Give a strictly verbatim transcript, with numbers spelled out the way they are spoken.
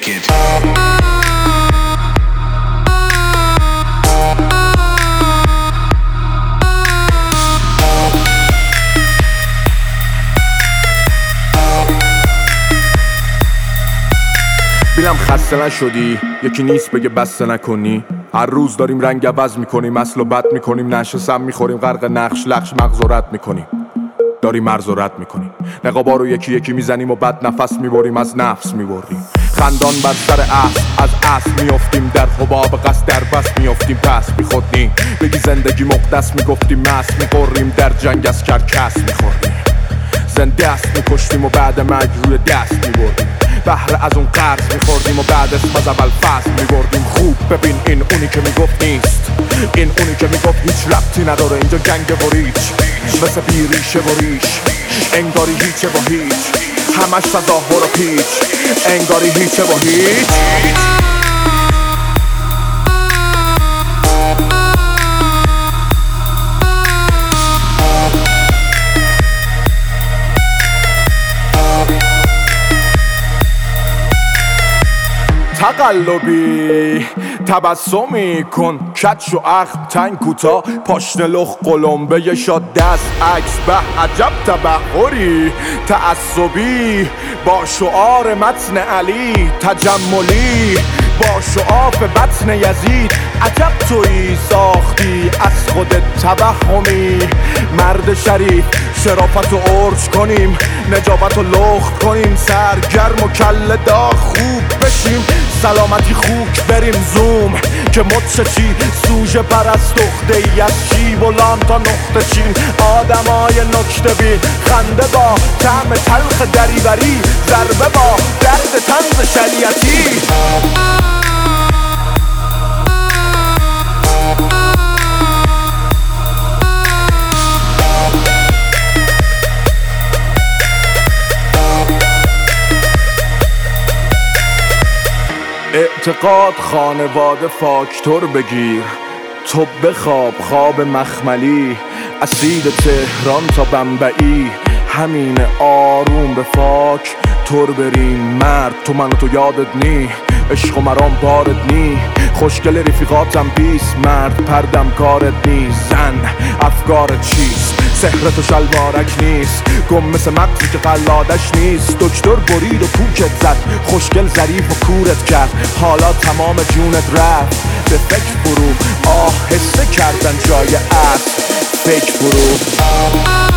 naked. بیلم خسته نشدی یکی نیست بگه بسته نکنی. هر روز داریم رنگ عوض میکنیم، اصل و بد میکنیم، نشه سم میخوریم، غرق نقش لخش مغز و رد میکنیم، داریم مرز و رد میکنیم. نقابا رو یکی یکی میزنیم و بد نفس میبریم، از نفس میبریم. خندان بر سر اصل از اصل میافتیم، در حباب قصد در بس میافتیم، پس میخودنیم. بگی زندگی مقدس میگفتیم، مست میقریم، در جنگ از کرکس میخوردیم. زنده است میکشتیم و بعد مرگ روی دست میبردیم. بهره از اون قرض میخوردیم و بعد اسم از اول فصل میبردیم. خوب ببین این اونی که میگفت نیست، این اونی که میگفت هیچ ربطی نداره اینجا جنگ و ریچ، مثل بیریشه و ریش، انگاری هیچه و هیچ، همش تظاهر و پیچ، انگاری هیچه و هیچ. تقلبی تبسمی کن، کچ و اخم تنگ کوتا، پاشنه لخ قلمبه شاد دست عکس، به عجب تبحری تعصبی با شعار متن علی، تجملی با شعاف بطن یزید. عجب تویی ساختی از خودت توهمی، مرد شریف شرافت و ارج کنیم، نجابت و لخت کنیم، سرگرم و کله داغ خوب بشیم، سلامتی خوک بریم زوم که مدشه سوژه پرست اخته ای از شیب و لام تا نقطه چین. آدمای نکته بین، خنده با طعم تلخ دریوری، ضربه با درد طنز شریعتی. اعتقاد خانواده فاکتور بگیر، تو بخواب خواب مخملی، اسید تهران تا بمبئی، همین آروم به فاک تور بریم. مرد تو من و تو یادت نی، عشق و مرام بارد نی، خوشگل رفیقاتم بیس، مرد پردم کارت نی، زن افکارت چیست، سحرت و شلوارک نیست، گم مثل مغزی که قلادش نیست. دکتر برید و کوکت زد، خوشگل ظریف و کورت کرد، حالا تمام جونت رفت به فکر برو، آهسته کردن جای اصل فکر برو.